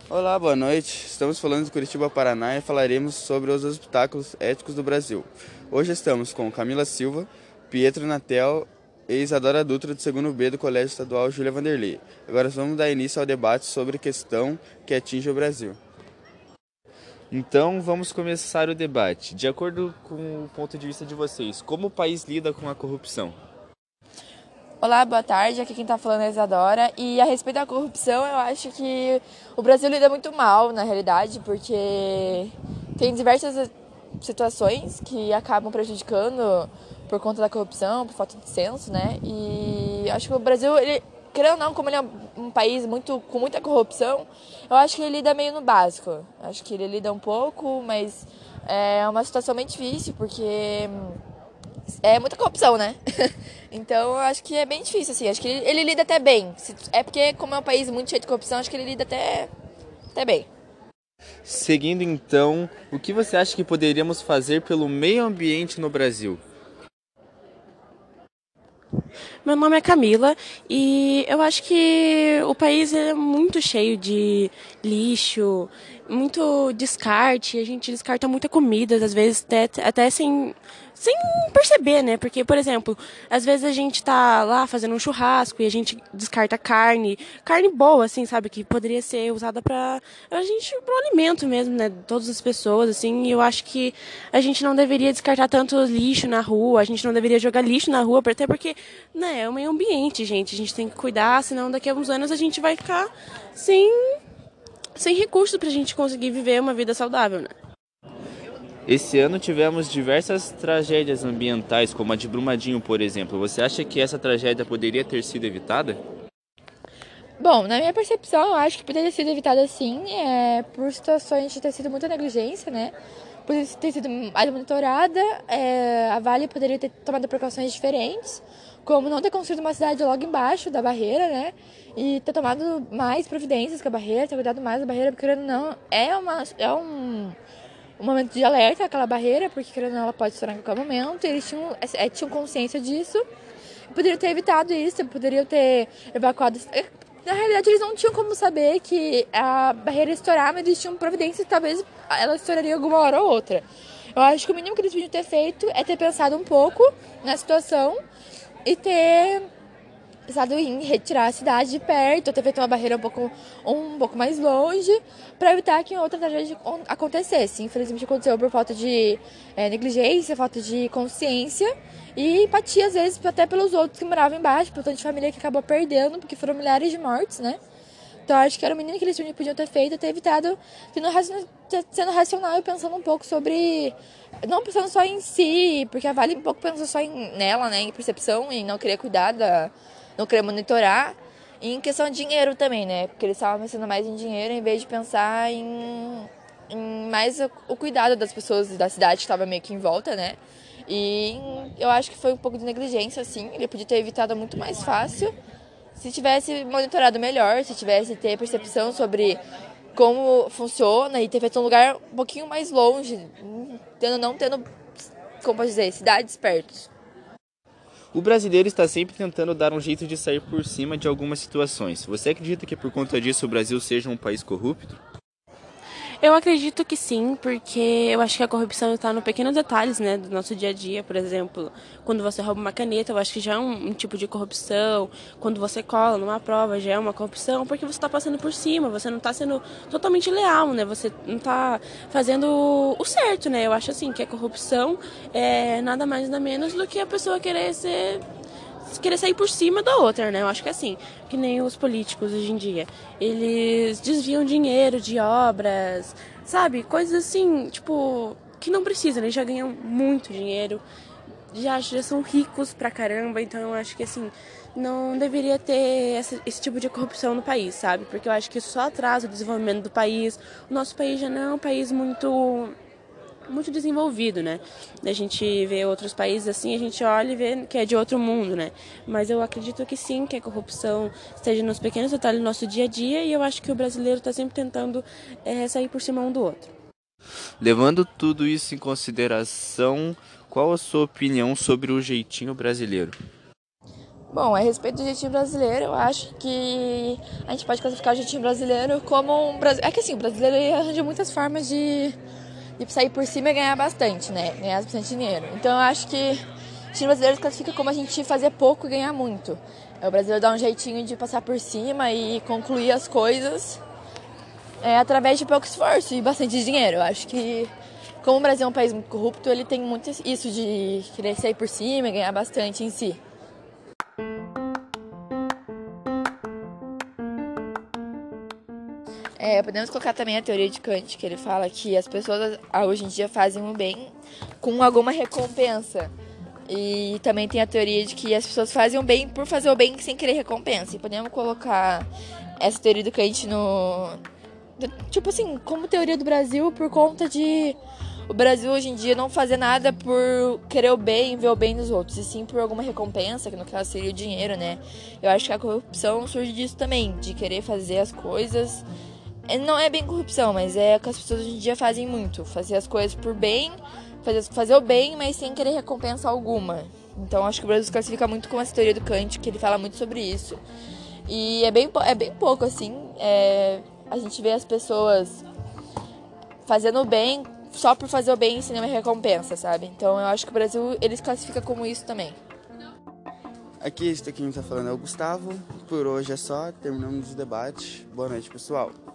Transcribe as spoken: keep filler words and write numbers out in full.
Olá, boa noite. Estamos falando de Curitiba, Paraná e falaremos sobre os obstáculos éticos do Brasil. Hoje estamos com Camila Silva, Pietro Natel e Isadora Dutra do segundo B do Colégio Estadual Júlia Vanderlei. Agora vamos dar início ao debate sobre a questão que atinge o Brasil. Então vamos começar o debate. De acordo com o ponto de vista de vocês, como o país lida com a corrupção? Olá, boa tarde. Aqui quem está falando é a Isadora. E a respeito da corrupção, eu acho que o Brasil lida muito mal, na realidade, porque tem diversas situações que acabam prejudicando por conta da corrupção, por falta de senso, né? E acho que o Brasil, ele, querendo ou não, como ele é um país muito, com muita corrupção, eu acho que ele lida meio no básico. Acho que ele lida um pouco, mas é uma situação bem difícil, porque é muita corrupção, né? Então, eu acho que é bem difícil, assim. Acho que ele, ele lida até bem. É porque, como é um país muito cheio de corrupção, acho que ele lida até, até bem. Seguindo então, o que você acha que poderíamos fazer pelo meio ambiente no Brasil? Meu nome é Camila e eu acho que o país é muito cheio de lixo, muito descarte. A gente descarta muita comida, às vezes até, até sem, sem perceber, né? Porque, por exemplo, às vezes a gente tá lá fazendo um churrasco e a gente descarta carne, carne boa, assim, sabe? Que poderia ser usada para a gente, pro alimento mesmo, né? De todas as pessoas, assim. E eu acho que a gente não deveria descartar tanto lixo na rua, a gente não deveria jogar lixo na rua, até porque, né, é o meio ambiente, gente. A gente tem que cuidar, senão daqui a uns anos a gente vai ficar sem, sem recursos pra gente conseguir viver uma vida saudável, né? Esse ano tivemos diversas tragédias ambientais, como a de Brumadinho, por exemplo. Você acha que essa tragédia poderia ter sido evitada? Bom, na minha percepção, eu acho que poderia ter sido evitado assim, é, por situações de ter sido muita negligência, né? Por ter sido mais monitorada, é, a Vale poderia ter tomado precauções diferentes, como não ter construído uma cidade logo embaixo da barreira, né? E ter tomado mais providências com a barreira, ter cuidado mais da barreira, porque querendo ou não, é, uma, é um, um momento de alerta aquela barreira, porque querendo ou não, ela pode estourar em qualquer momento, e eles tinham, é, tinham consciência disso. Poderiam ter evitado isso, poderiam ter evacuado. Na realidade, eles não tinham como saber que a barreira ia estourar, mas eles tinham providências que talvez ela estouraria alguma hora ou outra. Eu acho que o mínimo que eles podiam ter feito é ter pensado um pouco na situação e ter pensado em retirar a cidade de perto, ter feito uma barreira um pouco, um pouco mais longe, para evitar que outra tragédia acontecesse. Infelizmente aconteceu por falta de é, negligência, falta de consciência e empatia, às vezes, até pelos outros que moravam embaixo, por tanto de família que acabou perdendo, porque foram milhares de mortes, né? Então, acho que era o mínimo que eles podiam ter feito, ter evitado, sendo racional e pensando um pouco sobre, não pensando só em si, porque a Vale um pouco pensa só em, nela, né, em percepção, e não querer cuidar da, não querer monitorar, e em questão de dinheiro também, né, porque eles estavam pensando mais em dinheiro em vez de pensar em, em mais o, o cuidado das pessoas da cidade que estava meio que em volta, né. E eu acho que foi um pouco de negligência, assim, ele podia ter evitado muito mais fácil se tivesse monitorado melhor, se tivesse ter percepção sobre como funciona e ter feito um lugar um pouquinho mais longe, tendo, não tendo, como pode dizer, cidades perto. O brasileiro está sempre tentando dar um jeito de sair por cima de algumas situações. Você acredita que por conta disso o Brasil seja um país corrupto? Eu acredito que sim, porque eu acho que a corrupção está no pequenos detalhes, né, do nosso dia a dia. Por exemplo, quando você rouba uma caneta, eu acho que já é um, um tipo de corrupção. Quando você cola numa prova, já é uma corrupção, porque você está passando por cima, você não está sendo totalmente leal, né? Você não está fazendo o certo, né? Eu acho assim que a corrupção é nada mais nada menos do que a pessoa querer ser querer sair por cima da outra, né? Eu acho que é assim, que nem os políticos hoje em dia. Eles desviam dinheiro de obras, sabe? Coisas assim, tipo, que não precisam, eles já ganham muito dinheiro, já, já são ricos pra caramba, então eu acho que assim, não deveria ter esse, esse tipo de corrupção no país, sabe? Porque eu acho que isso só atrasa o desenvolvimento do país. O nosso país já não é um país muito muito desenvolvido, né? A gente vê outros países assim, a gente olha e vê que é de outro mundo, né? Mas eu acredito que sim, que a corrupção esteja nos pequenos detalhes do nosso dia a dia e eu acho que o brasileiro está sempre tentando é, sair por cima um do outro. Levando tudo isso em consideração, qual a sua opinião sobre o jeitinho brasileiro? Bom, a respeito do jeitinho brasileiro, eu acho que a gente pode classificar o jeitinho brasileiro como um... brasi- É que assim, o brasileiro ele arranja muitas formas de, de sair por cima e ganhar bastante, né? Ganhar bastante dinheiro. Então eu acho que o jeitinho brasileiro se classifica como a gente fazer pouco e ganhar muito. É, o brasileiro dá um jeitinho de passar por cima e concluir as coisas é, através de pouco esforço e bastante dinheiro. Eu acho que, como o Brasil é um país muito corrupto, ele tem muito isso de querer sair por cima e ganhar bastante em si. É, podemos colocar também a teoria de Kant, que ele fala que as pessoas ah, hoje em dia fazem o bem com alguma recompensa. E também tem a teoria de que as pessoas fazem o bem por fazer o bem sem querer recompensa. E podemos colocar essa teoria do Kant no... Tipo assim, como teoria do Brasil, por conta de o Brasil hoje em dia não fazer nada por querer o bem, ver o bem dos outros, e sim por alguma recompensa, que no caso seria o dinheiro, né? Eu acho que a corrupção surge disso também, de querer fazer as coisas... Não é bem corrupção, mas é o que as pessoas hoje em dia fazem muito. Fazer as coisas por bem, fazer, fazer o bem, mas sem querer recompensa alguma. Então acho que o Brasil se classifica muito com essa teoria do Kant, que ele fala muito sobre isso. E é bem, é bem pouco, assim, é, a gente vê as pessoas fazendo o bem só por fazer o bem sem nenhuma recompensa, sabe? Então eu acho que o Brasil, ele se classifica como isso também. Aqui, isso aqui quem está falando é o Gustavo. Por hoje é só, terminamos o debate. Boa noite, pessoal.